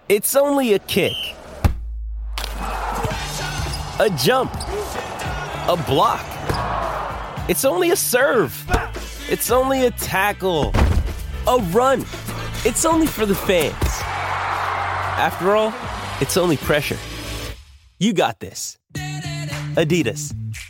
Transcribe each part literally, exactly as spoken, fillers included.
It's only a kick, a jump, a block. It's only a serve. It's only a tackle, a run. It's only for the fans. After all, it's only pressure. You got this. Adidas.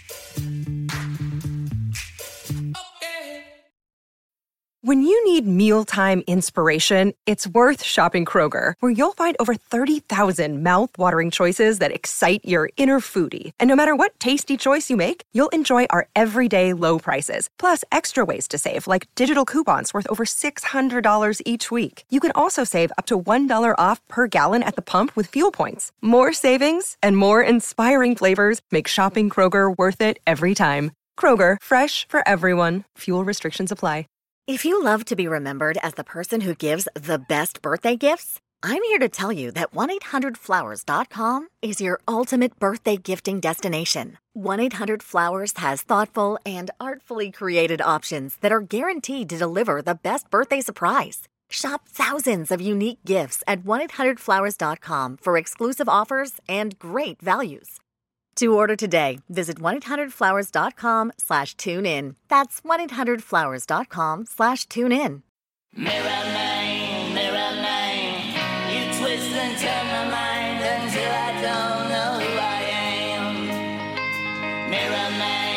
When you need mealtime inspiration, it's worth shopping Kroger, where you'll find over thirty thousand mouth-watering choices that excite your inner foodie. And no matter what tasty choice you make, you'll enjoy our everyday low prices, plus extra ways to save, like digital coupons worth over six hundred dollars each week. You can also save up to one dollar off per gallon at the pump with fuel points. More savings and more inspiring flavors make shopping Kroger worth it every time. Kroger, fresh for everyone. Fuel restrictions apply. If you love to be remembered as the person who gives the best birthday gifts, I'm here to tell you that one eight hundred flowers dot com is your ultimate birthday gifting destination. one eight hundred flowers has thoughtful and artfully created options that are guaranteed to deliver the best birthday surprise. Shop thousands of unique gifts at one eight hundred flowers dot com for exclusive offers and great values. To order today, visit one eight hundred flowers dot com slash tune in. That's one eight hundred flowers dot com slash tune in. Mirror man, mirror man, you twist and turn my mind until I don't know who I am. Mirror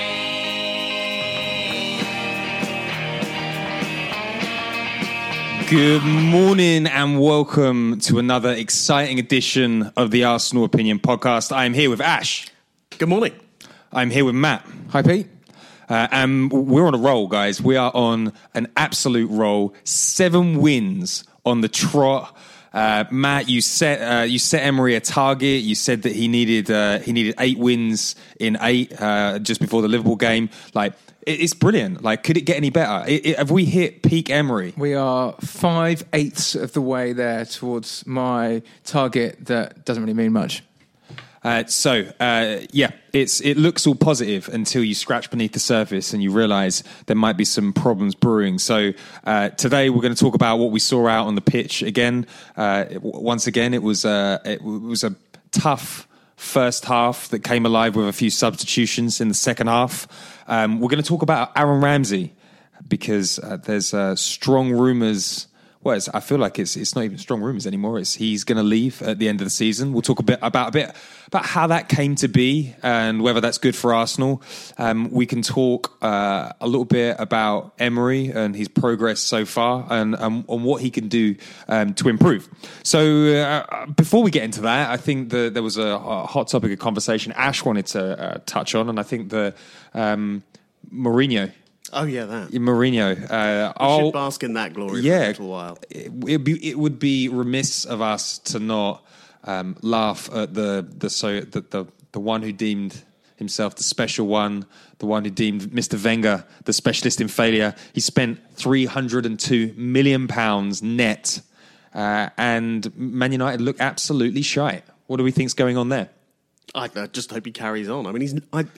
man. Good morning and welcome to another exciting edition of the Arsenal Opinion Podcast. I am here with Ash. Good morning. I'm here with Matt. Hi, Pete. Uh, and we're on a roll, guys. We are on an absolute roll. Seven wins on the trot. Uh, Matt, you set uh, you set Emery a target. You said that he needed uh, he needed eight wins in eight uh, just before the Liverpool game. Like it, it's brilliant. Like, could it get any better? It, it, have we hit peak Emery? We are five eighths of the way there towards my target. That doesn't really mean much. Uh, so, uh, yeah, it's it looks all positive until you scratch beneath the surface and you realise there might be some problems brewing. So uh, today we're going to talk about what we saw out on the pitch again. Uh, once again, it was, uh, it was a tough first half that came alive with a few substitutions in the second half. Um, we're going to talk about Aaron Ramsey because uh, there's uh, strong rumours. Well, it's, I feel like it's it's not even strong rumours anymore. It's he's going to leave at the end of the season. We'll talk a bit about a bit about how that came to be and whether that's good for Arsenal. Um, we can talk uh, a little bit about Emery and his progress so far and um, on what he can do um, to improve. So uh, before we get into that, I think the, there was a, a hot topic of conversation Ash wanted to uh, touch on, and I think the um, Mourinho. Oh, yeah, that. Mourinho. Uh, we should bask in that glory yeah, for a little while. It, it'd be, it would be remiss of us to not um, laugh at the the, so, the the the one who deemed himself the special one, the one who deemed Mister Wenger the specialist in failure. He spent three hundred two million pounds net, uh, and Man United look absolutely shite. What do we think's going on there? I, I just hope he carries on. I mean, he's I,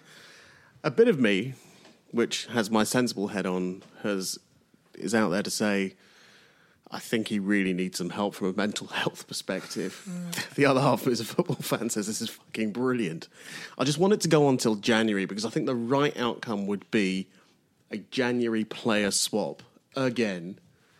a bit of me, which has my sensible head on, has is out there to say, I think he really needs some help from a mental health perspective. Mm. The other half, as a football fan, says this is fucking brilliant. I just want it to go on till January because I think the right outcome would be a January player swap again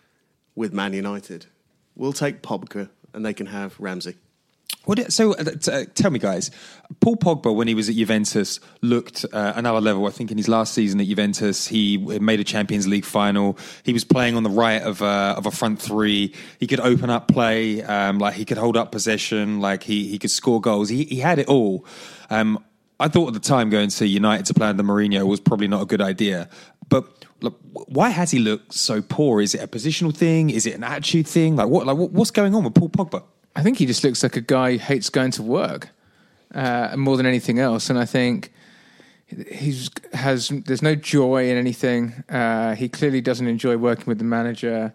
with Man United. We'll take Pogba and they can have Ramsey. What, so uh, t- uh, tell me, guys, Paul Pogba, when he was at Juventus, looked uh, another level. I think in his last season at Juventus, he made a Champions League final. He was playing on the right of a, of a front three. He could open up play, um, like he could hold up possession, like he, he could score goals. He, he had it all. Um, I thought at the time going to United to play under Mourinho was probably not a good idea. But look, why has he looked so poor? Is it a positional thing? Is it an attitude thing? Like what? Like what's going on with Paul Pogba? I think he just looks like a guy who hates going to work uh, more than anything else. And I think he's has there's no joy in anything. Uh, he clearly doesn't enjoy working with the manager.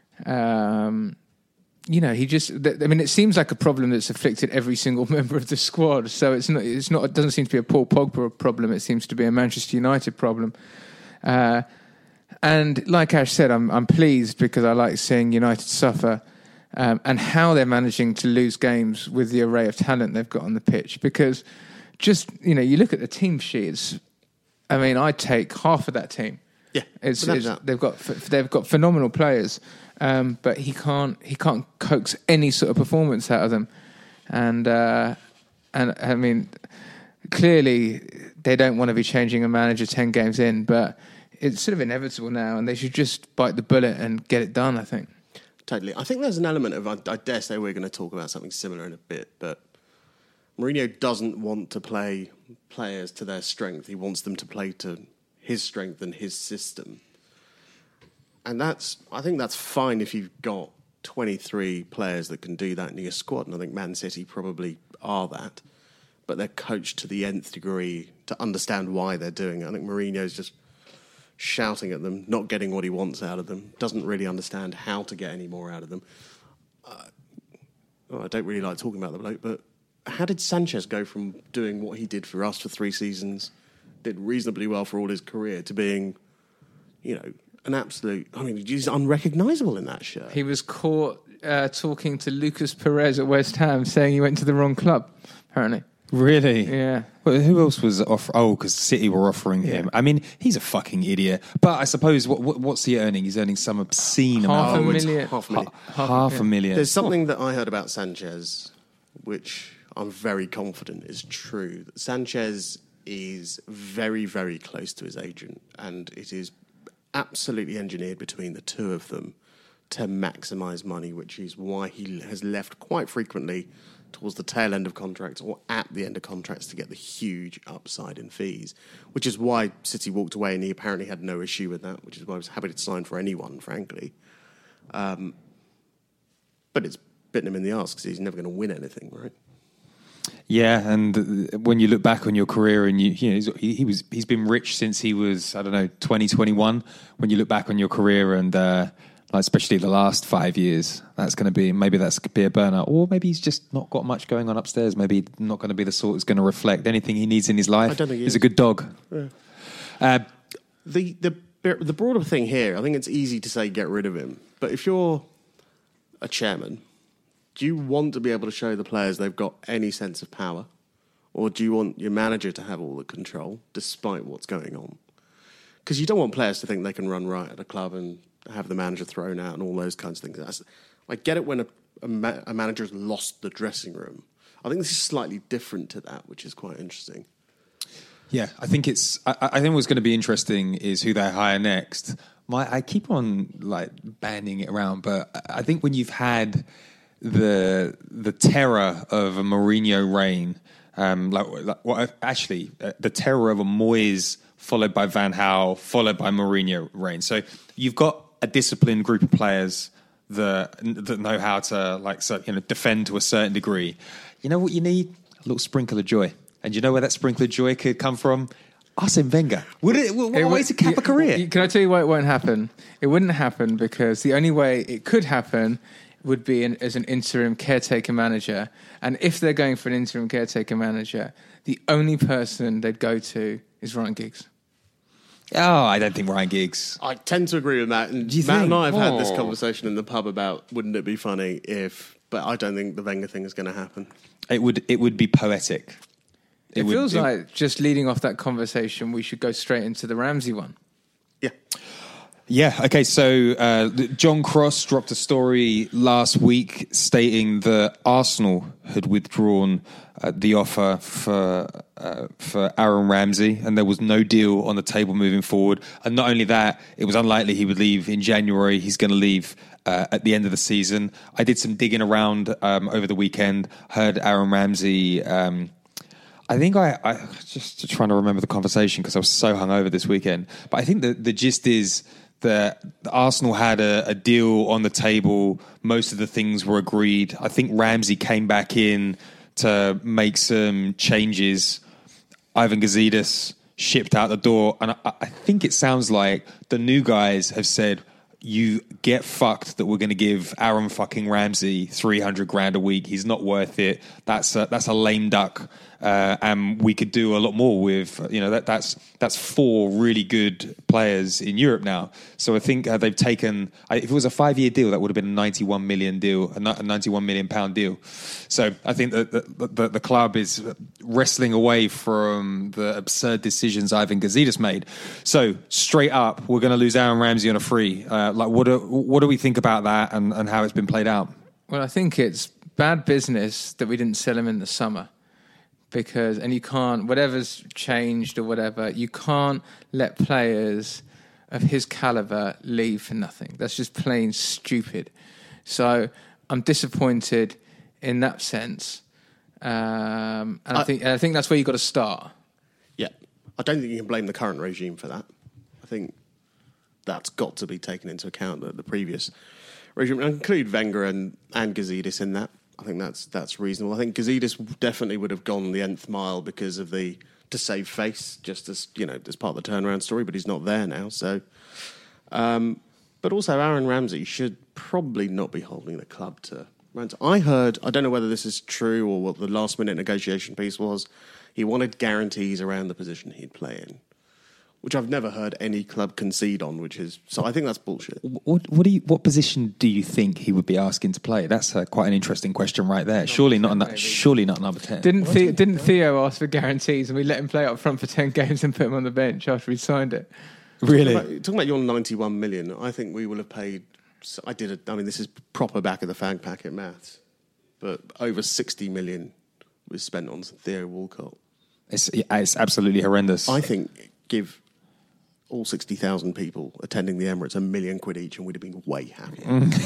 Um, you know, he just. I mean, it seems like a problem that's afflicted every single member of the squad. So it's not. It's not. It doesn't seem to be a Paul Pogba problem. It seems to be a Manchester United problem. Uh, and like Ash said, I'm I'm pleased because I like seeing United suffer. um, and how they're managing to lose games with the array of talent they've got on the pitch. Because just, you know, you look at the team sheets, I mean, I'd take half of that team. Yeah, it's, it's, they've got they've got phenomenal players, um, but he can't he can't coax any sort of performance out of them, and uh, and I mean, clearly they don't want to be changing a manager ten games in, but it's sort of inevitable now, and they should just bite the bullet and get it done, I think. Totally. I think there's an element of, I, I dare say we're going to talk about something similar in a bit, but Mourinho doesn't want to play players to their strength. He wants them to play to his strength and his system. And that's, I think that's fine if you've got twenty-three players that can do that in your squad, and I think Man City probably are that. But they're coached to the nth degree to understand why they're doing it. I think Mourinho's just shouting at them, not getting what he wants out of them, doesn't really understand how to get any more out of them. Uh, well, I don't really like talking about the bloke, but how did Sanchez go from doing what he did for us for three seasons, did reasonably well for all his career, to being, you know, an absolute... I mean, he's unrecognisable in that shirt. He was caught uh, talking to Lucas Perez at West Ham, saying he went to the wrong club, apparently. Really? Yeah. Well, who else was off? Oh, because City were offering him. Yeah. I mean, he's a fucking idiot. But I suppose what, what what's he earning? He's earning some obscene Half amount. a Oh, million. Half a million. Ha- half a million. There's something that I heard about Sanchez, which I'm very confident is true. That Sanchez is very, very close to his agent, and it is absolutely engineered between the two of them to maximise money, which is why he has left quite frequently towards the tail end of contracts or at the end of contracts to get the huge upside in fees, which is why City walked away, and he apparently had no issue with that, which is why I was happy to sign for anyone, frankly. Um, but it's bitten him in the arse because he's never going to win anything, right? Yeah, and when you look back on your career, and you, you know, he's, he, he was he's been rich since he was, I don't know, twenty, twenty-one. When you look back on your career, and uh, like especially the last five years, that's going to be maybe that's going to be a burnout, or maybe he's just not got much going on upstairs. Maybe not going to be the sort that's going to reflect anything he needs in his life. I don't think he he's is. a good dog. Yeah. Uh, The the the broader thing here, I think it's easy to say get rid of him, but if you're a chairman, do you want to be able to show the players they've got any sense of power, or do you want your manager to have all the control despite what's going on? Because you don't want players to think they can run right at a club and have the manager thrown out and all those kinds of things. That's, I get it when a, a, ma- a manager has lost the dressing room. I think this is slightly different to that, which is quite interesting. Yeah, I think it's. I, I think what's going to be interesting is who they hire next. My, I keep on like banding it around, but I think when you've had the the terror of a Mourinho reign, um, like, like well, actually uh, the terror of a Moyes followed by Van Gaal, followed by Mourinho reign. So you've got a disciplined group of players that that know how to like so, you know defend to a certain degree. You know what you need? A little sprinkle of joy. And you know where that sprinkle of joy could come from? Arsene Wenger. Would it? What It a way would- to cap a career. Can I tell you why it won't happen? It wouldn't happen because the only way it could happen would be in, as an interim caretaker manager. And if they're going for an interim caretaker manager, the only person they'd go to is Ryan Giggs. Oh, I don't think Ryan Giggs. I tend to agree with Matt. And you Matt think? and I have had this Oh. conversation in the pub about wouldn't it be funny if... But I don't think the Wenger thing is going to happen. It would. It would be poetic. It, would- feels it- like just leading off that conversation, we should go straight into the Ramsey one. Yeah. Yeah, okay, so uh, John Cross dropped a story last week stating that Arsenal had withdrawn uh, the offer for uh, for Aaron Ramsey, and there was no deal on the table moving forward. And not only that, it was unlikely he would leave in January. He's going to leave uh, at the end of the season. I did some digging around um, over the weekend, heard Aaron Ramsey... Um, I think I, I just trying to remember the conversation because I was so hungover this weekend. But I think the, the gist is that Arsenal had a, a deal on the table. Most of the things were agreed. I think Ramsey came back in to make some changes. Ivan Gazidis shipped out the door. And I, I think it sounds like the new guys have said, you get fucked that we're going to give Aaron fucking Ramsey three hundred grand a week. He's not worth it. That's a, that's a lame duck Uh, and we could do a lot more with, you know, that, that's that's four really good players in Europe now. So I think uh, they've taken, if it was a five-year deal, that would have been a ninety-one million deal, a ninety-one million pound deal. So I think that the, the, the club is wrestling away from the absurd decisions Ivan Gazidis made. So straight up, we're going to lose Aaron Ramsey on a free. Uh, like, what do, what do we think about that and, and how it's been played out? Well, I think it's bad business that we didn't sell him in the summer. Because, and you can't, whatever's changed or whatever, you can't let players of his caliber leave for nothing. That's just plain stupid. So I'm disappointed in that sense. Um, and I, I think I think that's where you've got to start. Yeah. I don't think you can blame the current regime for that. I think that's got to be taken into account, that the previous regime, and include Wenger and, and Gazidis in that. I think that's that's reasonable. I think Gazidis definitely would have gone the nth mile because of the to save face, just as, you know, as part of the turnaround story. But he's not there now, so. Um, but also, Aaron Ramsey should probably not be holding the club to rent. I heard, I don't know whether this is true or what the last minute negotiation piece was. He wanted guarantees around the position he'd play in, which I've never heard any club concede on, which is, so I think that's bullshit. What what do you, what position do you think he would be asking to play? That's uh, quite an interesting question right there. Surely not, a, surely not number ten. Didn't the, didn't Theo ask for guarantees and we let him play up front for ten games and put him on the bench after he signed it? Really? Talking about, talking about your ninety-one million, I think we will have paid, I did a, I mean, this is proper back of the fag packet maths, but over sixty million was spent on Theo Walcott. It's, it's absolutely horrendous. I think give all sixty thousand people attending the Emirates a million quid each and we'd have been way happier.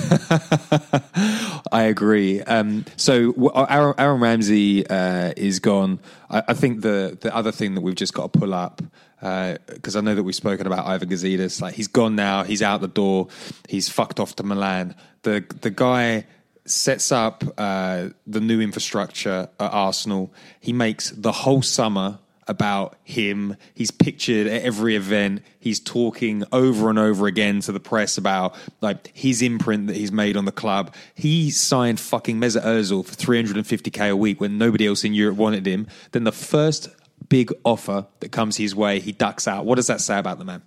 I agree. Um, so Aaron, Aaron Ramsey uh, is gone. I, I think the, the other thing that we've just got to pull up, because uh, I know that we've spoken about Ivan Gazidis, like he's gone now, he's out the door, he's fucked off to Milan. The, the guy sets up uh, the new infrastructure at Arsenal. He makes the whole summer about him. He's pictured at every event. He's talking over and over again to the press about like his imprint that he's made on the club. He signed fucking Mesut Ozil for three hundred fifty k a week when nobody else in Europe wanted him. Then the first big offer that comes his way, he ducks out. What does that say about the man?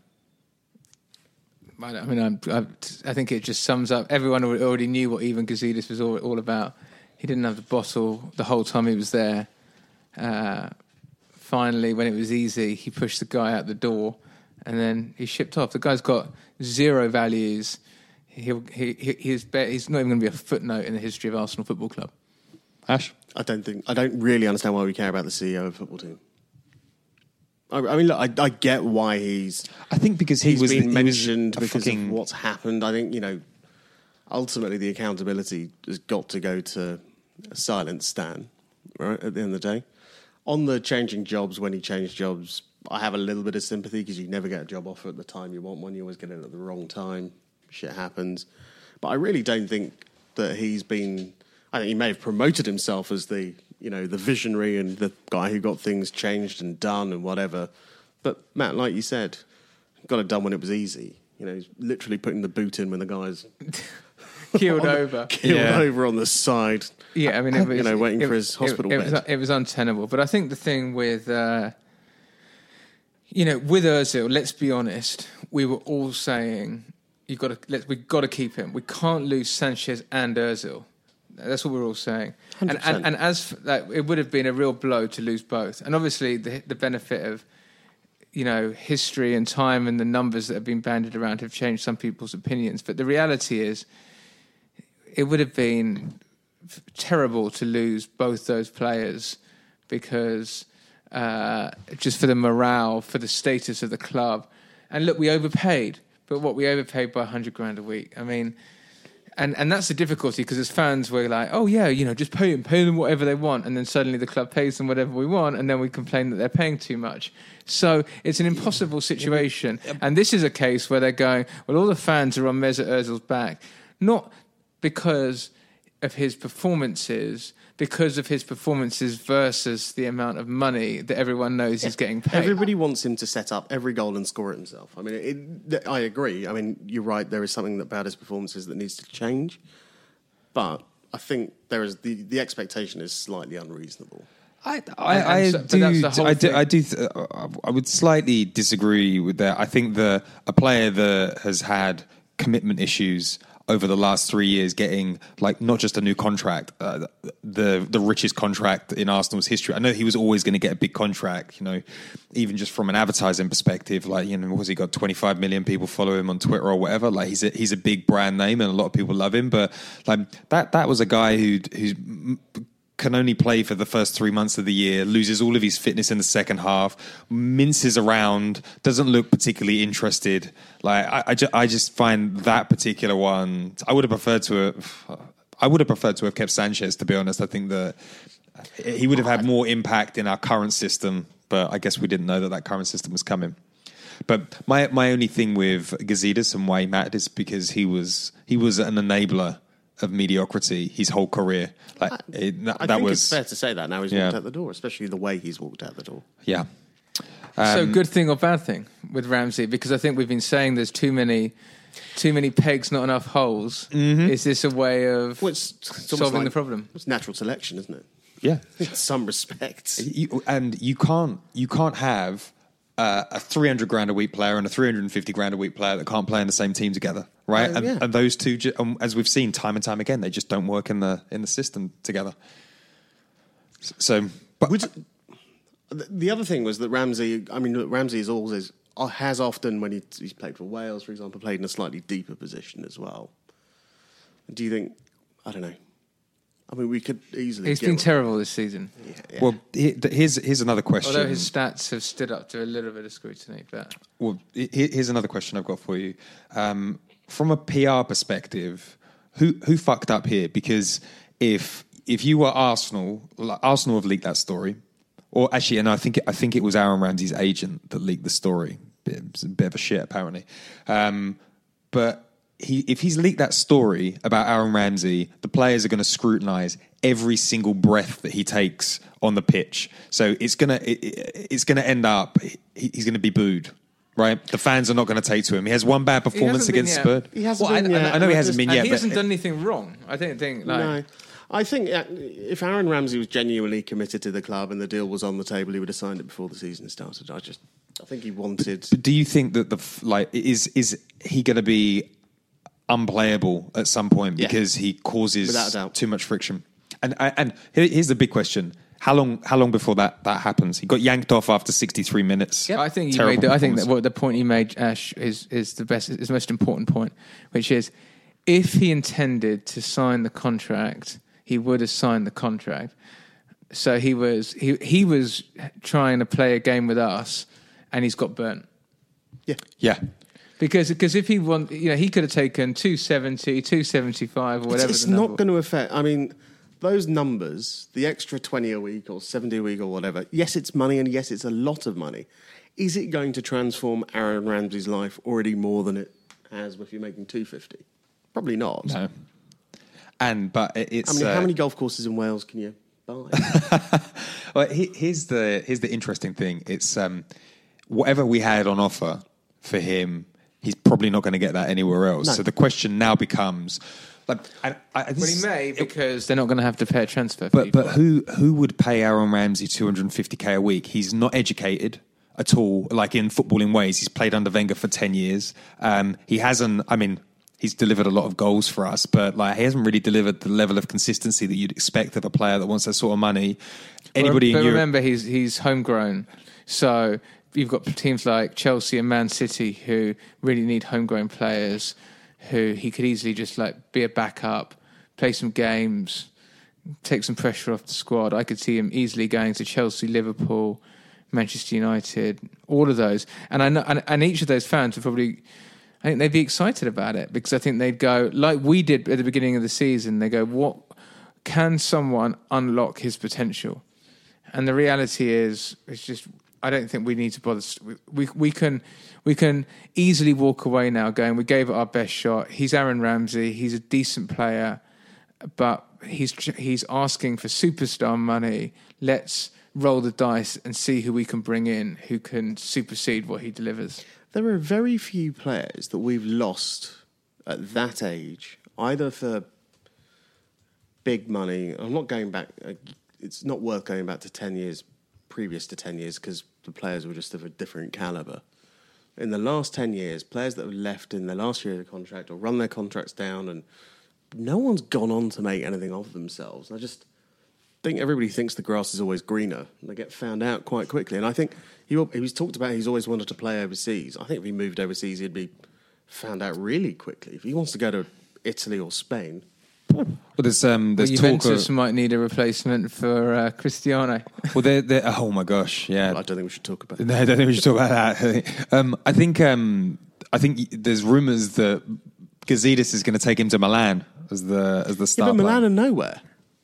I mean, I'm, I, I think it just sums up. Everyone already knew what Ivan Gazidis was all, all about. He didn't have the bottle the whole time he was there. Uh, finally, when it was easy, he pushed the guy out the door, and then he shipped off. The guy's got zero values. He'll, he he he's he's not even going to be a footnote in the history of Arsenal Football Club. Ash, I don't think I don't really understand why we care about the C E O of a football team. I, I mean, look, I, I get why he's. I think because he he's was been the, mentioned he was because fucking... of what's happened. I think, you know, ultimately the accountability has got to go to a silent Stan, right? At the end of the day, on the changing jobs, when he changed jobs, I have a little bit of sympathy because you never get a job offer at the time you want one. You always get it at the wrong time. Shit happens, but I really don't think that he's been. I think he may have promoted himself as the, you know, the visionary and the guy who got things changed and done and whatever. But Matt, like you said, got it done when it was easy. You know, he's literally putting the boot in when the guy's keeled over, keeled yeah. over on the side. Yeah, I mean, it was, you know, waiting it, for his hospital it, it bed. Was, it was untenable. But I think the thing with, uh, you know, with Ozil, let's be honest, we were all saying you've got to let's we've got to keep him. We can't lose Sanchez and Ozil. That's what we're all saying. And, and and as like, it would have been a real blow to lose both. And obviously the the benefit of, you know, history and time and the numbers that have been bandied around have changed some people's opinions. But the reality is, it would have been terrible to lose both those players because uh, just for the morale, for the status of the club. And look, we overpaid, but what we overpaid by a hundred grand a week. I mean. And and that's the difficulty because as fans we're like, oh yeah, you know, just pay them, pay them whatever they want, and then suddenly the club pays them whatever we want, and then we complain that they're paying too much. So it's an impossible situation. And this is a case where they're going, well, all the fans are on Mesut Ozil's back, not because of his performances, because of his performances versus the amount of money that everyone knows he's getting paid. Everybody wants him to set up every goal and score it himself. I mean, it, it, I agree. I mean, you're right. There is something about his performances that needs to change. But I think there is the, the expectation is slightly unreasonable. I, I, And- I, and so- but do, that's the whole I do. thing. I do. th- I would slightly disagree with that. I think the a player that has had commitment issues over the last three years, getting like not just a new contract, uh, the the richest contract in Arsenal's history. I know he was always going to get a big contract, you know, even just from an advertising perspective. Like, you know, was he got twenty-five million people follow him on Twitter or whatever? Like, he's a, he's a big brand name and a lot of people love him. But like that that was a guy who who's can only play for the first three months of the year, loses all of his fitness in the second half, minces around, doesn't look particularly interested. Like I, I, ju- I just find that particular one. I would have preferred to have. I would have preferred to have kept Sanchez. To be honest, I think that he would have had more impact in our current system. But I guess we didn't know that that current system was coming. But my my only thing with Gazidis and why he mattered is because he was he was an enabler of mediocrity his whole career. Like I, it, that, I that think was it's fair to say that now he's yeah. walked out the door, especially the way he's walked out the door. yeah. So good thing or bad thing with Ramsey? Because I think we've been saying there's too many, too many pegs, not enough holes. Mm-hmm. Is this a way of Well, it's, it's almost solving like- the problem? It's natural selection, isn't it? Yeah. In some respects. You, and you can't you can't have uh, a three hundred grand a week player and a three hundred fifty grand a week player that can't play in the same team together, right? Oh, and, yeah. and those two, ju- um, as we've seen time and time again, they just don't work in the in the system together. So, but Would, the other thing was that Ramsey, I mean, look, Ramsey is always, has often, when he, he's played for Wales, for example, played in a slightly deeper position as well. Do you think, I don't know, I mean, we could easily... He's get- been terrible this season. Yeah, yeah. well, he- here's here's another question. Although his stats have stood up to a little bit of scrutiny, but Well, he- here's another question I've got for you. Um, from a P R perspective, who who fucked up here? Because if if you were Arsenal, like Arsenal have leaked that story, or actually, and I think it, I think it was Aaron Ramsey's agent that leaked the story. Bit, it's a bit of a shit, apparently. Um, but he, if he's leaked that story about Aaron Ramsey, the players are going to scrutinise every single breath that he takes on the pitch. So it's gonna it, it- it's gonna end up he, he's going to be booed. Right, the fans are not going to take to him. He has one bad performance hasn't been against yet. Spurs. He hasn't Well, been I, yet. I know he But hasn't just- been and yet. he but hasn't done anything wrong. I don't think. Like, No. I think uh, if Aaron Ramsey was genuinely committed to the club and the deal was on the table, he would have signed it before the season started. I just, I think he wanted... But do you think that the f- like is is he going to be unplayable at some point Yeah. because he causes Without a doubt. too much friction? And and here- here's the big question: how long how long before that, that happens? He got yanked off after sixty-three minutes. I think you Terrible made. The, I think that performance. what the point you made, Ash, is is the best, is the most important point, which is if he intended to sign the contract, he would have signed the contract. So he was he he was trying to play a game with us, and he's got burnt. Yeah. yeah. Because because if he want, you know, he could have taken two seventy, two seventy-five, or It's, whatever. it's the not number- going to affect... I mean, those numbers, the extra twenty a week or seventy a week or whatever, yes, it's money and yes, it's a lot of money. Is it going to transform Aaron Ramsey's life already more than it has if you're making two fifty? Probably not. No. And but it- it's I mean, uh, how many golf courses in Wales can you buy? Well, he- here's the here's the interesting thing. It's um, whatever we had on offer for him, he's probably not going to get that anywhere else. No. So the question now becomes, like, I, I, this Well, he is- may because they're not going to have to pay a transfer fee. But but for it. who who would pay Aaron Ramsey two hundred fifty k a week? He's not educated at all, like in footballing ways. He's played under Wenger for ten years. Um, he hasn't. I mean, he's delivered a lot of goals for us, but like he hasn't really delivered the level of consistency that you'd expect of a player that wants that sort of money. Anybody but in Europe? remember, he's he's homegrown, so you've got teams like Chelsea and Man City who really need homegrown players who he could easily just like be a backup, play some games, take some pressure off the squad. I could see him easily going to Chelsea, Liverpool, Manchester United, all of those, and I know, and, and each of those fans would probably. I think they'd be excited about it because I think they'd go like we did at the beginning of the season. They go, "What can someone unlock his potential?" And the reality is, it's just I don't think we need to bother. We we can we can easily walk away now, going, "We gave it our best shot." He's Aaron Ramsey. He's a decent player, but he's he's asking for superstar money. Let's roll the dice and see who we can bring in who can supersede what he delivers. There are very few players that we've lost at that age, either for big money. I'm not going back. Uh, it's not worth going back to ten years previous to ten years because the players were just of a different calibre. In the last ten years, players that have left in their last year of the contract or run their contracts down, and no one's gone on to make anything of themselves. I just think everybody thinks the grass is always greener, and they get found out quite quickly. And I think he, he was talked about he's always wanted to play overseas. I think if he moved overseas, he'd be found out really quickly. If he wants to go to Italy or Spain... Well, there's um, there's well, talk Juventus of, might need a replacement for uh, Cristiano. well, they're, they're, oh my gosh, yeah. Well, I don't think we should talk about it. No, I don't think we should talk about that. um, I think um, I think there's rumours that Gazidis is going to take him to Milan as the as the Yeah, star. but Milan player. are nowhere.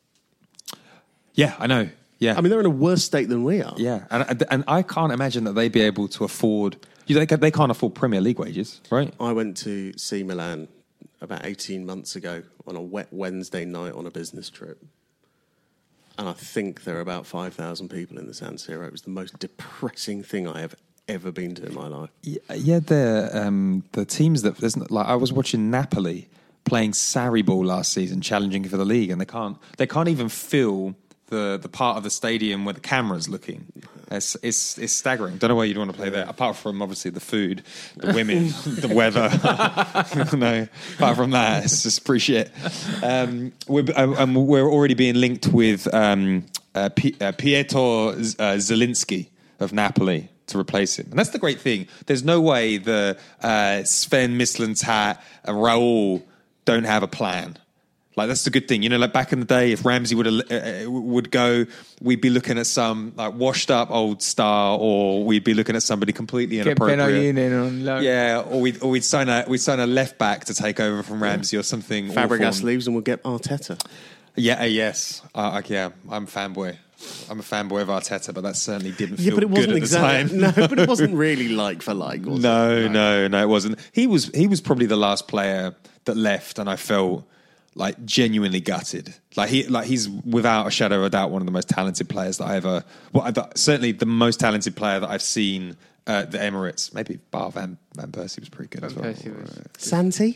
Yeah, I know. Yeah, I mean, they're in a worse state than we are. yeah, and and I can't imagine that they'd be able to afford. You know, they they can't afford Premier League wages, right? I went to see Milan about eighteen months ago on a wet Wednesday night on a business trip. And I think there are about five thousand people in the San Siro. It was the most depressing thing I have ever been to in my life. Yeah, yeah the um, the teams that there's like I was watching Napoli playing Sarri ball last season, challenging for the league, and they can't they can't even fill the the part of the stadium where the camera's looking. It's it's, it's staggering. Don't know why you'd want to play there, apart from obviously the food, the women, the weather. No, apart from that, it's just pretty shit. Um, we're um, we're already being linked with um, uh, P- uh, Pietro Z- uh, Zielinski of Napoli to replace him. And that's the great thing. There's no way the uh, Sven Mislintat and Raul don't have a plan. Like, that's the good thing. You know, like back in the day, if Ramsey would uh, would go, we'd be looking at some like washed up old star, or we'd be looking at somebody completely Get inappropriate. Benayoun in on loan. Yeah, or we'd, or we'd sign a we'd sign a left back to take over from Ramsey or something. Fabregas awful. leaves and we'll get Arteta. Yeah, uh, yes. Uh, yeah, I'm a fanboy. I'm a fanboy of Arteta, but that certainly didn't feel Yeah, but it good wasn't at exactly. the time. No, but it wasn't really like for like, was No, it? no, no, it wasn't. He was he was probably the last player that left, and I felt like genuinely gutted. Like he like he's without a shadow of a doubt one of the most talented players that I ever. Well, I, certainly the most talented player that I've seen at the Emirates. Maybe Bar Van Van Persie was pretty good as well. Persie was- Santi?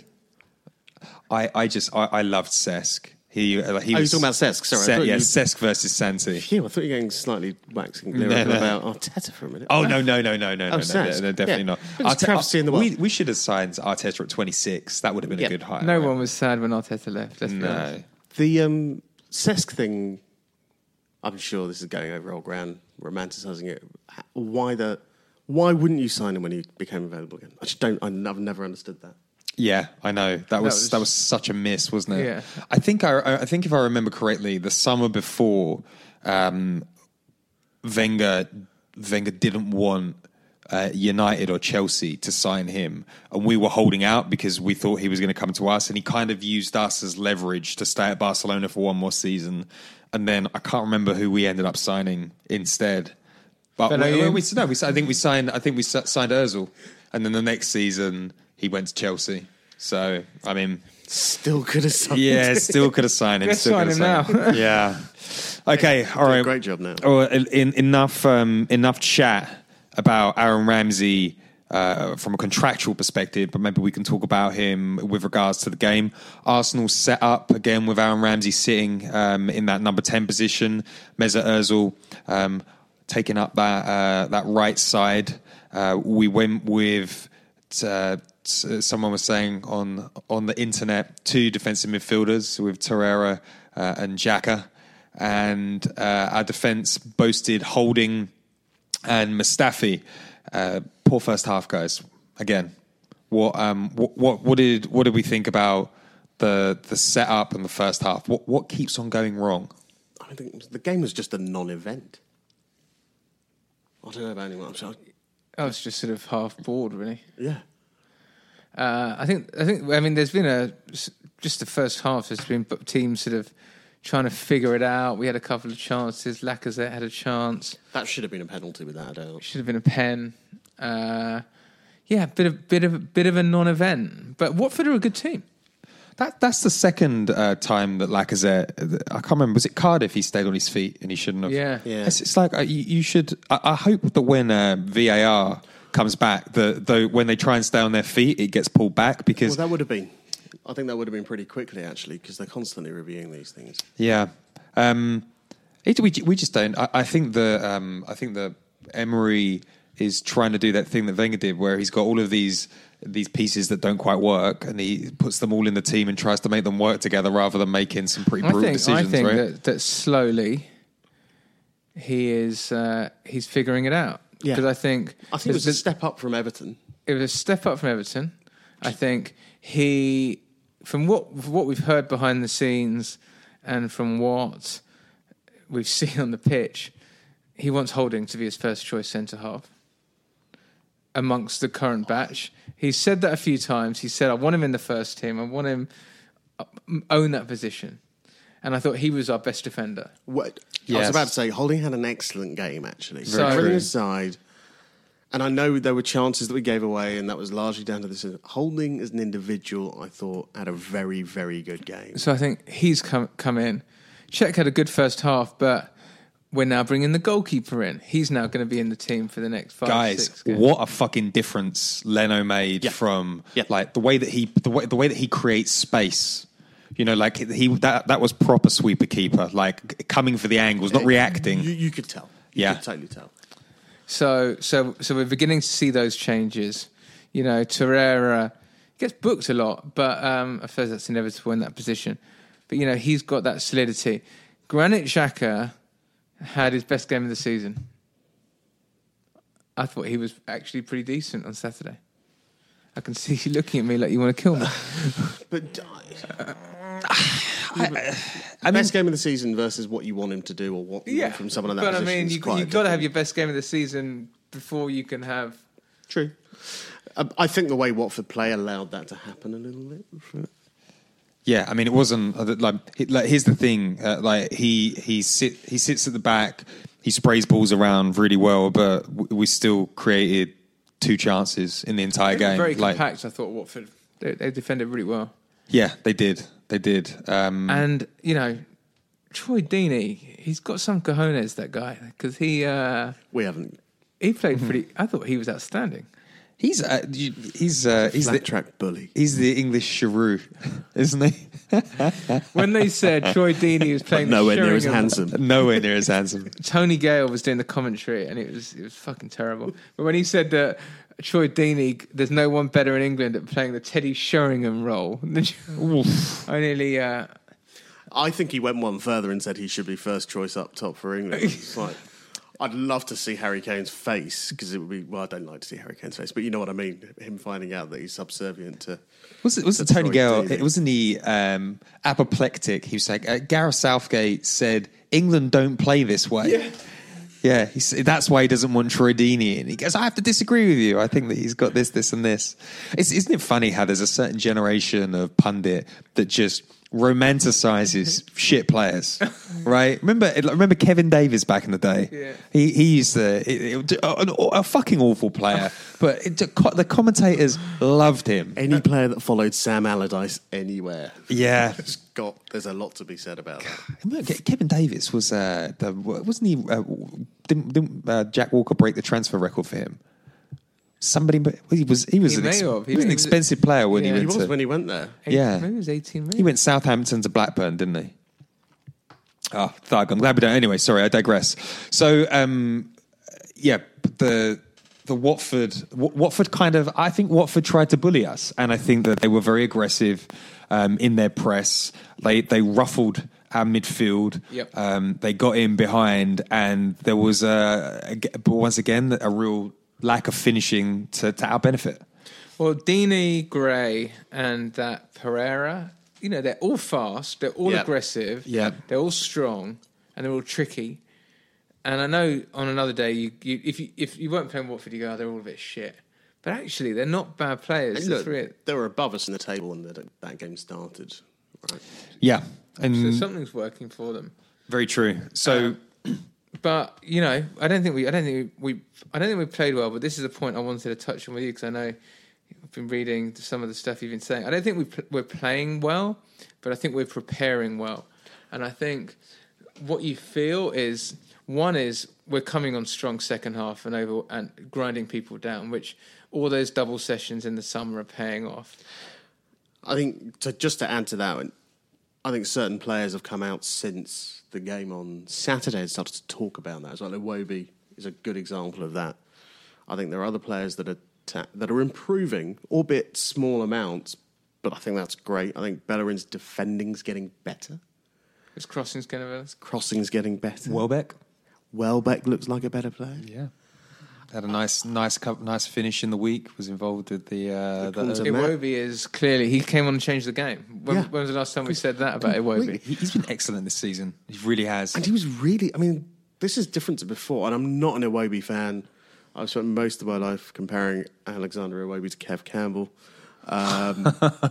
I I just I, I loved Cesc. He, like, he Oh, you're was talking about Cesc, sorry, I Ce- thought yeah, you- Cesc versus Santi. Phew, I thought you were getting slightly waxing No, lyrical no. about Arteta for a minute. Oh no no no no no no, no, Cesc. no definitely Yeah. not. Biggest travesty in the we, world. we should have signed Arteta at twenty-six. That would have been Yeah. a good hire. No right? one was sad when Arteta left. Let's be No. honest. The um, Cesc thing, I'm sure this is going over old ground, romanticising it. Why the? Why wouldn't you sign him when he became available again? I just don't. I've never understood that. Yeah, I know that was that was, was- such a miss, wasn't it? Yeah. I think I I think if I remember correctly, the summer before, um, Wenger Wenger didn't want uh, United or Chelsea to sign him, and we were holding out because we thought he was going to come to us, and he kind of used us as leverage to stay at Barcelona for one more season, and then I can't remember who we ended up signing instead. But we, Benayoun? we, no, we, I think we signed. I think we s- signed Özil, and then the next season he went to Chelsea. So I mean, Still could have signed. yeah, him. still could have signed him. Let's Still sign could him have signed him. Yeah. Okay. All Doing a right. great job now. Oh, in, enough. Um, enough chat about Aaron Ramsey uh, from a contractual perspective, but maybe we can talk about him with regards to the game. Arsenal set up again with Aaron Ramsey sitting um, in that number ten position. Mesut Ozil um, taking up that uh, that right side. Uh, we went with. Uh, someone was saying on on the internet, two defensive midfielders with Torreira uh, and Xhaka, and uh, our defence boasted Holding and Mustafi. Uh, poor first half, guys. Again, what um what, what what did what did we think about the the setup in the first half? What what keeps on going wrong? I think the game was just a non-event. I don't know about anyone. I'm sorry. I was just sort of half bored, really. Yeah. Uh, I think. I think. I mean, there's been a just the first half. There's been teams sort of trying to figure it out. We had a couple of chances. Lacazette had a chance. That should have been a penalty without a doubt. Should have been a pen. Uh, yeah, bit of bit of bit of a non-event. But Watford are a good team. That that's the second uh, time that Lacazette. I can't remember. Was it Cardiff? He stayed on his feet and he shouldn't have. Yeah. Yeah. It's, it's like uh, you, you should. I, I hope that when uh, V A R comes back, the though when they try and stay on their feet, it gets pulled back because Well, that would have been. I think that would have been pretty quickly, actually, because they're constantly reviewing these things. yeah, um, It, we we just don't. I, I think the um, I think the Emery is trying to do that thing that Wenger did, where he's got all of these these pieces that don't quite work, and he puts them all in the team and tries to make them work together rather than making some pretty brutal I think, decisions. I think right? that, that slowly he is uh, he's figuring it out. Yeah. Because I think I think it was a step up from Everton. It was a step up from Everton. I think he, from what from what we've heard behind the scenes, and from what we've seen on the pitch, he wants Holding to be his first choice centre half amongst the current batch. He's said that a few times. He said, "I want him in the first team. I want him own that position." And I thought he was our best defender. What? I Yes. was about to say, Holding had an excellent game, actually. Very So, true. putting aside, and I know there were chances that we gave away, and that was largely down to this. Holding as an individual, I thought, had a very, very good game. So I think he's come come in. Czech had a good first half, but we're now bringing the goalkeeper in. He's now going to be in the team for the next five, Guys, six games. what a fucking difference Leno made Yeah. from Yeah. like the way that he the way the way that he creates space. You know, like he that that was proper sweeper keeper, like coming for the angles, not reacting. You, you could tell. You Yeah. could totally tell. So, so, so we're beginning to see those changes. You know, Torreira gets booked a lot, but um, I suppose that's inevitable in that position. But you know, he's got that solidity. Granit Xhaka had his best game of the season. I thought he was actually pretty decent on Saturday. I can see you looking at me like you want to kill me. But uh, I, I mean, best game of the season versus what you want him to do or what you want from someone in that but position. I mean, is you, quite you've a got to have different- your best game of the season before you can have. True. Uh, I think the way Watford play allowed that to happen a little bit. yeah, I mean, it wasn't uh, like he- like. Here's the thing: uh, like he he sit he sits at the back, he sprays balls around really well, but w- we still created two chances in the entire They were game. very like, compact, I thought, Watford. They, they defended really well. yeah, they did, they did. Um, And, you know, Troy Deeney, he's got some cojones, that guy, because he uh, We haven't. he played Mm-hmm. pretty... I thought he was outstanding. he's uh, you- he's uh, he's Flat the track bully. he's the English Giroud, isn't he? When they said Troy Deeney was playing the Nowhere near as Sheringham, handsome. Nowhere near as handsome. Tony Gale was doing the commentary, and it was it was fucking terrible. But when he said that Troy Deeney, there's no one better in England at playing the Teddy Sheringham role, I nearly... Uh, I think he went one further and said he should be first choice up top for England. It's like, I'd love to see Harry Kane's face because it would be. Well, I don't like to see Harry Kane's face, but you know what I mean. Him finding out that he's subservient to. Was it was it to Tony Troy Gale? Deeney. It wasn't he um, apoplectic? He was like uh, Gareth Southgate said England don't play this way. Yeah. Yeah, he's, that's why he doesn't want Troy Deeney in. He goes, I have to disagree with you. I think that he's got this, this, and this. It's, isn't it funny how there's a certain generation of pundit that just romanticizes shit players, right? Remember, remember Kevin Davies back in the day. Yeah. He he used to it, it, a, a fucking awful player, but it, the commentators loved him. Any player that followed Sam Allardyce anywhere. Yeah. It's got. There's a lot to be said about that. Remember, Ke- Kevin Davis was uh, the wasn't he? Uh, didn't didn't uh, Jack Walker break the transfer record for him? Somebody, but he was he was He an may ex- have. He he was an was- expensive player when Yeah. he He went was to when he went there. Yeah. Maybe it was eighteen million. he went Southampton to Blackburn, didn't he? Oh, thug. I'm glad we don't. Anyway, sorry, I digress. So, um, yeah, the the Watford W- Watford kind of. I think Watford tried to bully us, and I think that they were very aggressive um, in their press. They they ruffled our midfield. Yep. Um, they got in behind, and there was a, a but once again a real lack of finishing to, to our benefit. Well, Deeney, Gray, and that Pereira, you know, they're all fast, they're all Yeah. aggressive, Yeah. they're all strong, and they're all tricky. And I know on another day, you, you, if you if you weren't playing Watford, you go, oh, they're all a bit shit. But actually, they're not bad players. And the look, three- they were above us in the table when that, that game started. Right. Yeah, and so something's working for them. very true. So. But you know, I don't think we, I don't think we, I don't think we played well. But this is a point I wanted to touch on with you because I know I've been reading some of the stuff you've been saying. I don't think we pl- we're playing well, but I think we're preparing well. And I think what you feel is one is we're coming on strong second half and over and grinding people down, which all those double sessions in the summer are paying off. I think to, just to add to that, I think certain players have come out since the game on Saturday and started to talk about that. So like Iwobi is a good example of that. I think there are other players that are ta- that are improving, albeit small amounts, but I think that's great. I think Bellerin's defending's getting better. His crossing's getting better. Crossing's getting better. Welbeck. Welbeck looks like a better player. Yeah. Had a nice, nice, nice finish in the week. Was involved with the. Uh, The the Iwobi is clearly he came on and changed the game. When, Yeah. when was the last time we said that about Iwobi? he, he's been excellent this season. He really has. And he was really, I mean, this is different to before, and I'm not an Iwobi fan. I've spent most of my life comparing Alexander Iwobi to Kev Campbell. Um,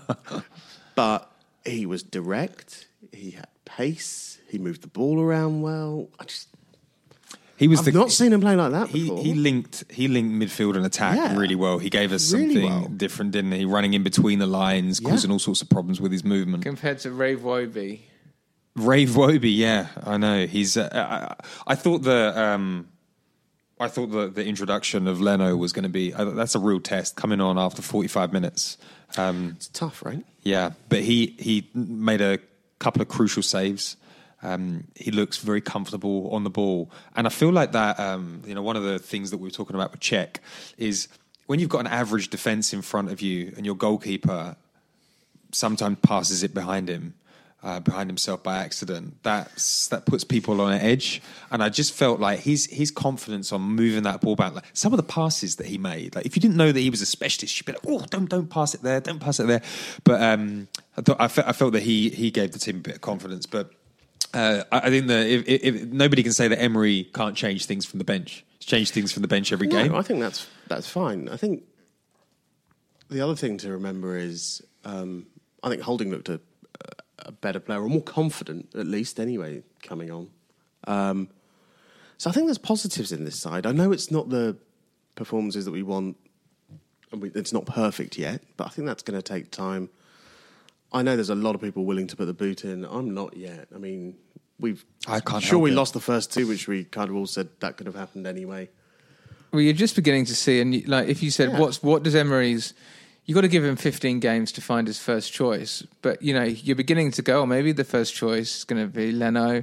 but he was direct, he had pace, he moved the ball around well. I just, He was I've the, not seen him play like that he, before. he linked he linked midfield and attack Yeah. really well. He gave us Really something well. different, didn't he? Running in between the lines, Yeah. Mm. causing all sorts of problems with his movement. Compared to Ray Iwobi. Ray Iwobi, yeah, I know. He's. Uh, I, I thought the. Um, I thought the, the introduction of Leno was going to be. Uh, that's a real test coming on after forty-five minutes. Um, It's tough, right? yeah, but he he made a couple of crucial saves. Um, he looks very comfortable on the ball, and I feel like that. Um, you know, one of the things that we were talking about with Czech is when you've got an average defense in front of you, and your goalkeeper sometimes passes it behind him. Uh, behind himself by accident, that's that puts people on an edge, and I just felt like his his confidence on moving that ball back. Like some of the passes that he made, like if you didn't know that he was a specialist, you'd be like, "Oh, don't don't pass it there, don't pass it there." But um, I thought I, fe- I felt that he he gave the team a bit of confidence. But uh, I, I think that if, if, if nobody can say that Emery can't change things from the bench, he's changed things from the bench every No, game. I think that's that's fine. I think the other thing to remember is um, I think Holding looked a, a better player, or more confident, at least anyway, coming on. Um, so I think there's positives in this side. I know it's not the performances that we want, and we, it's not perfect yet, but I think that's going to take time. I know there's a lot of people willing to put the boot in. I'm not yet. I mean, we've. I can't Sure, help we it. lost the first two, which we kind of all said that could have happened anyway. Well, you're just beginning to see, and you, like if you said, Yeah. "What's what does Emery's?" You got to give him fifteen games to find his first choice. But you know, you're beginning to go. Oh, maybe the first choice is going to be Leno,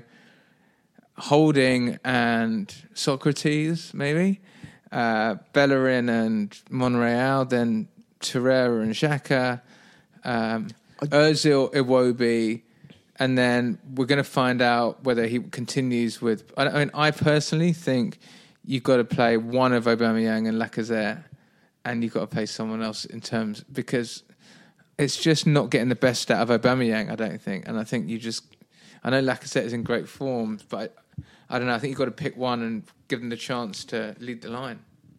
Holding, and Socrates. Maybe uh, Bellerin and Monreal. Then Torreira and Xhaka, um, Özil, Iwobi. And then we're going to find out whether he continues with. I I mean, I personally think you've got to play one of Aubameyang and Lacazette, and you've got to play someone else in terms because it's just not getting the best out of Aubameyang. I don't think, and I think you just. I know Lacazette is in great form, but I, I don't know. I think you've got to pick one and give them the chance to lead the line.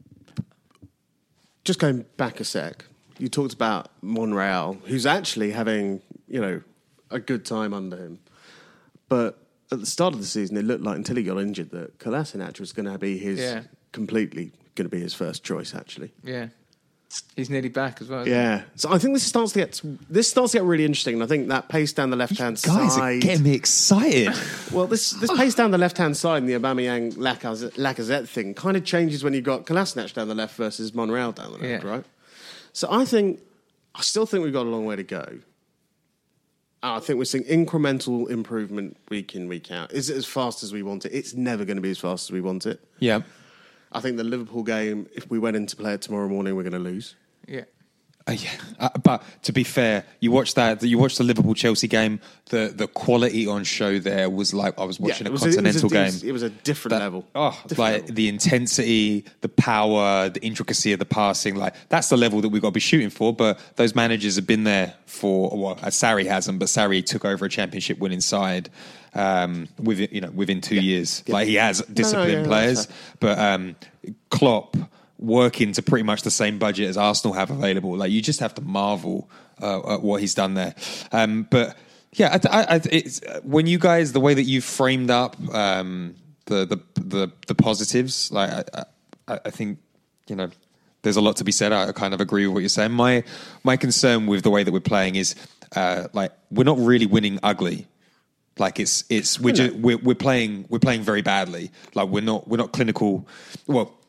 Just going back a sec, you talked about Monreal, who's actually having, you know, a good time under him. But at the start of the season, it looked like, until he got injured, that Kolasinac was going to be his, Yeah. completely going to be his first choice, actually. Yeah, he's nearly back as well. isn't Yeah. So I think this starts to get, this starts to get really interesting. And I think that pace down the left-hand Guys are side... getting me excited. Well, this this pace down the left-hand side and the Aubameyang Lacazette, Lacazette thing kind of changes when you've got Kolasinac down the left versus Monreal down the left, Yeah. right? So I think, I still think we've got a long way to go. I think we're seeing incremental improvement week in, week out. Is it as fast as we want it? It's never going to be as fast as we want it. Yeah. I think the Liverpool game, if we went in to play it tomorrow morning, we're going to lose. he? Yeah. Uh, yeah, uh, but to be fair, you watched that. You watched the Liverpool Chelsea game. The the quality on show there was like I was watching Yeah, a it was continental it was a game. dec- It was a different That- level. Oh, Different like level. the intensity, the power, the intricacy of the passing. Like that's the level that we've got to be shooting for. But those managers have been there for well, uh, Sarri hasn't, but Sarri took over a championship winning side um, within you know within two years. Like he has disciplined yeah, players, that's but um, Klopp working to pretty much the same budget as Arsenal have available. Like you just have to marvel uh, at what he's done there. Um, but yeah, I, I, I, it's, when you guys, the way that you framed up um, the, the the the positives, like I, I, I think you know, there's a lot to be said. I kind of agree with what you're saying. My my concern with the way that we're playing is uh, like we're not really winning ugly. Like it's it's we're, just, we're we're playing we're playing very badly. Like we're not we're not clinical. Well.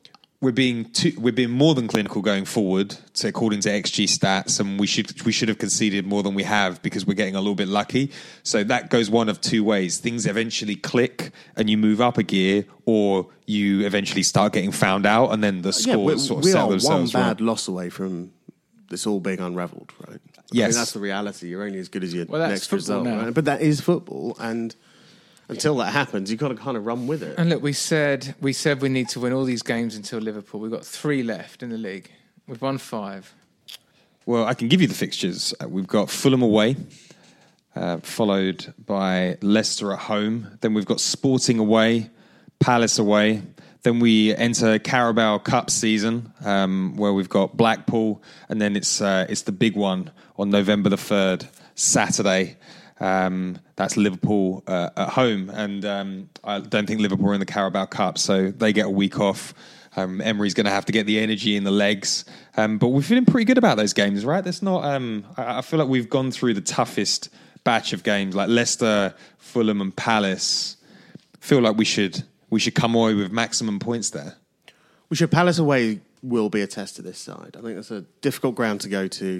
we're being too, we're being more than clinical going forward, to, according to X G stats, and we should we should have conceded more than we have because we're getting a little bit lucky. So that goes one of two ways: things eventually click and you move up a gear, or you eventually start getting found out, and then the scores yeah, we, sort of we settle are one themselves. bad right? loss away from this all being unravelled, right? I Yes. mean, that's the reality. You're only as good as your Well, that's next football result, now. right? But that is football, and until that happens, you've got to kind of run with it. And look, we said we said we need to win all these games until Liverpool. We've got three left in the league. We've won five. Well, I can give you the fixtures. Uh, we've got Fulham away, uh, followed by Leicester at home. Then we've got Sporting away, Palace away. Then we enter Carabao Cup season, um, where we've got Blackpool, and then it's uh, it's the big one on November the third, Saturday. Um, that's Liverpool uh, at home, and um, I don't think Liverpool are in the Carabao Cup, so they get a week off. Um, Emery's going to have to get the energy in the legs, um, but we're feeling pretty good about those games, right? There's not. Um, I, I feel like we've gone through the toughest batch of games, like Leicester, Fulham, and Palace. Feel like we should we should come away with maximum points there. We should. Palace away will be a test to this side. I think that's a difficult ground to go to.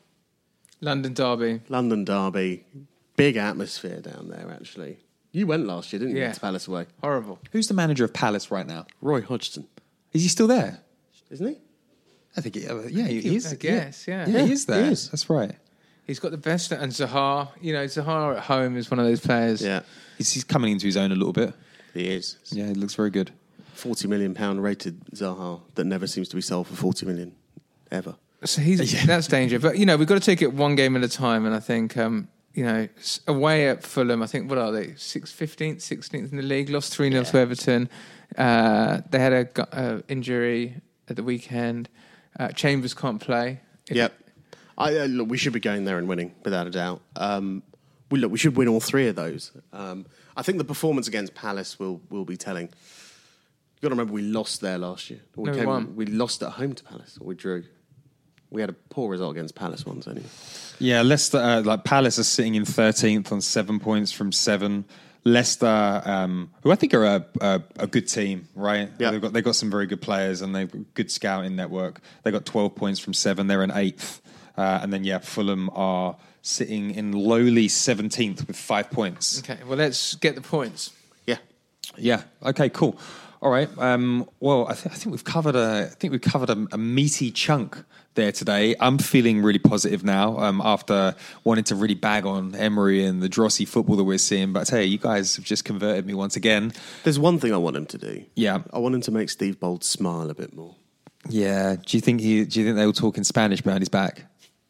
London derby. London derby, big atmosphere down there. Actually, you went last year, didn't you? Yeah. To Palace away. Horrible. Who's the manager of Palace right now? Roy Hodgson, Is he still there? isn't he? I think, he, uh, yeah, he, he is. I guess, yeah. yeah, he is there. He is. That's right. He's got the best. And Zaha, you know, Zaha at home is one of those players. Yeah, He's, he's coming into his own a little bit. he is. Yeah, he looks very good. Forty million pound rated Zaha that never seems to be sold for forty million ever. So he's that's danger. But, you know, we've got to take it one game at a time. And I think, um, you know, s- away at Fulham, I think, what are they? sixth, fifteenth, sixteenth in the league, lost three nil to Everton. Uh, they had a gu- uh, injury at the weekend. Uh, Chambers can't play. If- Yep. I, uh, look, we should be going there and winning, without a doubt. Um, we, look, we should win all three of those. Um, I think the performance against Palace will, will be telling. You've got to remember we lost there last year. We, No, we won. we lost at home to Palace. Or we drew. We had a poor result against Palace once anyway. Yeah, Leicester, uh, like Palace are sitting in thirteenth on seven points from seven. Leicester, um, who I think are a, a, a good team, right? Yeah. They've got they've got some very good players and they've got a good scouting network. They got twelve points from seven. They're in eighth, uh, and then yeah, Fulham are sitting in lowly seventeenth with five points. Okay, well, let's get the points. Yeah. Yeah. Okay. Cool. All right. Um, well, I, th- I think we've covered a. I think we've covered a, a meaty chunk there today. I'm feeling really positive now um, after wanting to really bag on Emery and the drossy football that we're seeing. But I tell you, you guys have just converted me once again. There's one thing I want him to do. Yeah. I want him to make Steve Bold smile a bit more. Yeah. Do you think he? Do you think they were talking Spanish behind his back?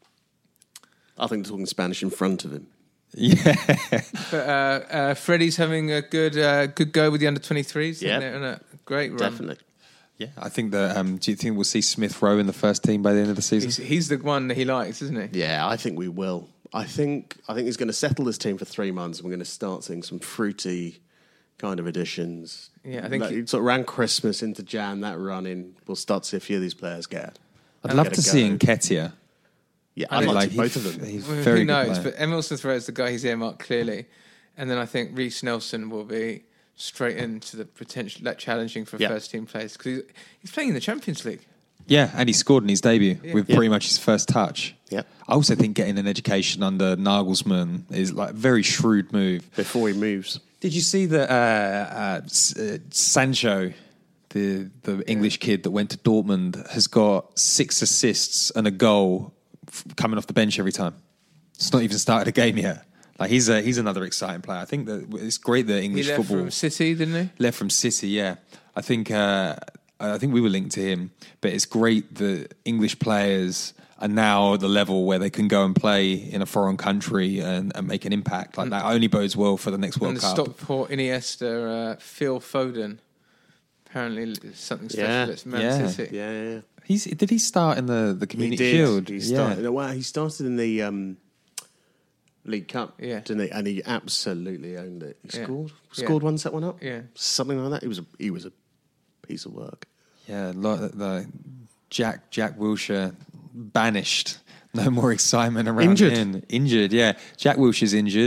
I think they're talking Spanish in front of him. Yeah. But uh, uh, Freddie's having a good uh, good go with the under twenty-threes. Yeah. They're in a great run. Definitely. Yeah. I think that. Um, do you think we'll see Smith Rowe in the first team by the end of the season? He's, he's the one that he likes, isn't he? Yeah, I think we will. I think I think he's going to settle this team for three months, and we're going to start seeing some fruity kind of additions. Yeah, I think like, he- sort of around Christmas into Jan, that run in, we'll start to see a few of these players get. I'd love get to a see go. Nketiah. Yeah, I I'd think- like, to he- both of them. He's Well, very who good knows? player. But Emil Smith Rowe is the guy he's earmarked clearly, and then I think Reece Nelson will be straight into the potential like challenging for Yeah. first team place because he's, he's playing in the Champions League. Yeah, and he scored in his debut with Yeah. pretty much his first touch. Yep. I also think getting an education under Nagelsmann is like a very shrewd move. Before he moves. Did you see that uh, uh, S- uh, Sancho, the the English kid that went to Dortmund, has got six assists and a goal f- coming off the bench every time? It's not even started a game yet. Like he's a, he's another exciting player. I think that it's great that He English left football from City, didn't he? left from City. Yeah, I think uh, I think we were linked to him, but it's great that English players are now at the level where they can go and play in a foreign country and, and make an impact. Like that only bodes well for the next World And the Cup. Stockport Iniesta, uh, Phil Foden. Apparently, it's something special. Yeah. It's Man Yeah. City. Yeah, yeah, yeah. He's did he start in the the He Community did. Shield? He started, well, he started in the um, League Cup, Yeah. didn't he? And he absolutely owned it. He Yeah. scored, Yeah. scored one, set one up, Yeah. something like that. He was a, he was a piece of work. Yeah, lo- the Jack Jack Wilshere banished. No more excitement around Injured. him. Injured, yeah. Jack Wilshere's injured.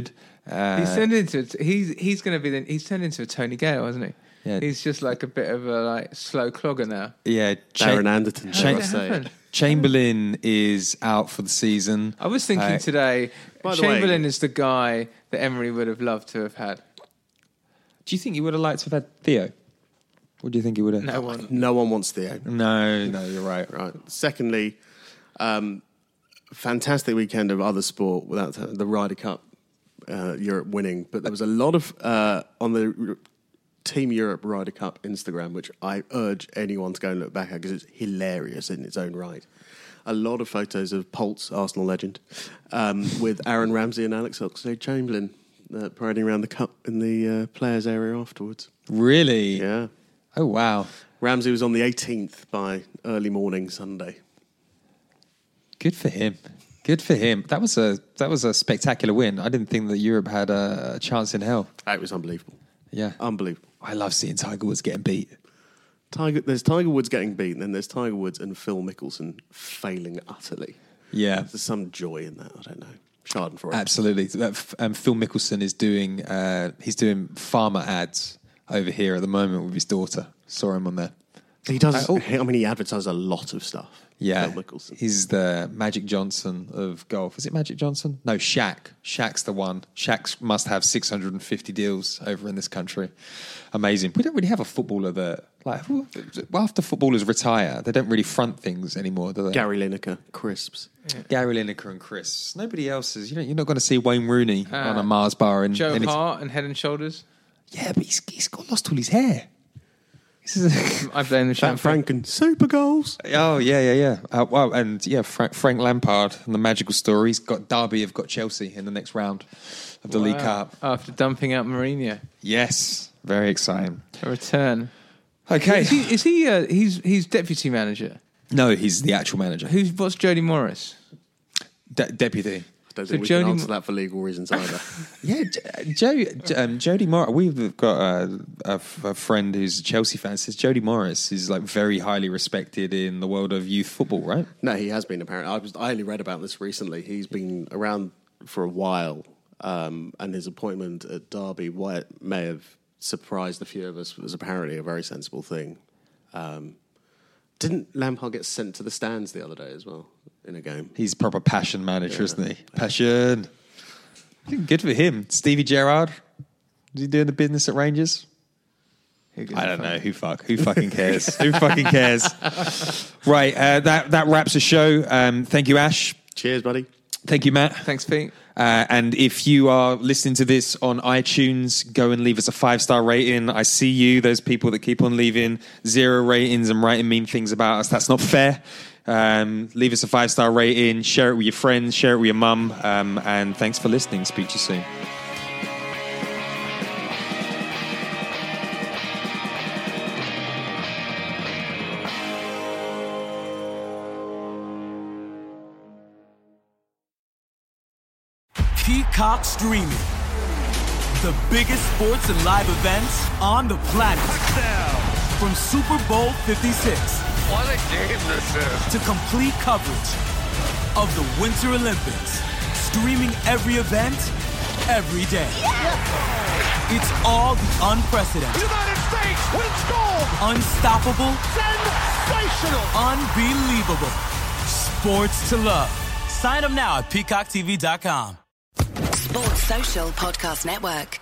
Uh, he's turned into a, he's he's going to be the, he's turned into a Tony Gale, hasn't he? Yeah. He's just like a bit of a like slow clogger now. yeah, Cha- Darren Anderton. How Shame did to it say happen? it. Chamberlain is out for the season. I was thinking Uh, today, by the Chamberlain way- is the guy that Emery would have loved to have had. Do you think you would have liked to have had Theo? What do you think he would have? No one. No one wants Theo. no, no, you're right. Right. Secondly, um, fantastic weekend of other sport without the Ryder Cup, uh, Europe winning. But there was a lot of uh, on the Team Europe Ryder Cup Instagram, which I urge anyone to go and look back at because it's hilarious in its own right. A lot of photos of Poltz, Arsenal legend, um, with Aaron Ramsey and Alex Oxlade-Chamberlain uh, parading around the cup in the uh, players' area afterwards. Really? Yeah. Oh wow. Ramsey was on the eighteenth by early morning Sunday. Good for him. Good for him. That was a that was a spectacular win. I didn't think that Europe had a, a chance in hell. It was unbelievable. Yeah, Unbelievable. I love seeing Tiger Woods getting beat. Tiger, there's Tiger Woods getting beaten, then there's Tiger Woods and Phil Mickelson failing utterly. Yeah, There's some joy in that. I don't know. Schadenfreude. absolutely. That, um, Phil Mickelson is doing uh, he's doing farmer ads over here at the moment with his daughter. Saw him on there. He does. Uh, oh. I mean, he advertises a lot of stuff. Yeah, Phil Mickelson. he's the Magic Johnson of golf. Is it Magic Johnson? No, Shaq. Shaq's the one. Shaq must have six hundred fifty deals over in this country. Amazing. We don't really have a footballer that, like, well, after footballers retire, they don't really front things anymore, do they? Gary Lineker, crisps. Gary Lineker and Chris. Nobody else is. You know, you're not going to see Wayne Rooney uh, on a Mars bar. And Joe any- Hart and Head and Shoulders. Yeah, but he's, he's got lost all his hair. This is a- I blame the Fat champagne. Frank and super goals. Oh yeah, yeah, yeah. Uh, well, and yeah, Frank, Frank Lampard and the magical story. He's got Derby have got Chelsea in the next round of the League Wow. Cup. After dumping out Mourinho. Yes, very exciting. A return. Okay, Is he? Is he uh, he's he's deputy manager. no, he's the actual manager. Who's what's Jody Morris? De- deputy. I don't So think we Jody can answer Mo- that for legal reasons either. Yeah, J- Joe, um, Jody Morris. We've got a, a, a friend who's a Chelsea fan. Says Jody Morris is like very highly respected in the world of youth football, right? No, he has been apparently. I was I only read about this recently. He's been around for a while, um, and his appointment at Derby, why it may have surprised a few of us, was apparently a very sensible thing. Um, didn't Lampard get sent to the stands the other day as well in a game? He's proper passion manager, isn't he? Passion. Good for him. Stevie Gerrard. Is he doing the business at Rangers? Who gives I a don't fuck? know. Who fuck? Who fucking cares? Who fucking cares? Right. Uh, that that wraps the show. Um, thank you, Ash. Cheers, buddy. Thank you, Matt. Thanks, Pete. Uh, and if you are listening to this on iTunes, go and leave us a five-star rating. I see you, those people that keep on leaving zero ratings and writing mean things about us. That's not fair. Um, leave us a five-star rating. Share it with your friends. Share it with your mum. Um, and thanks for listening. Speak to you soon. Peacock Streaming. The biggest sports and live events on the planet. From Super Bowl fifty-six. What a game this is. To complete coverage of the Winter Olympics. Streaming every event, every day. Yes! It's all the unprecedented. United States wins gold. Unstoppable. Sensational. Unbelievable. Sports to love. Sign up now at peacock t v dot com. Sports Social Podcast Network.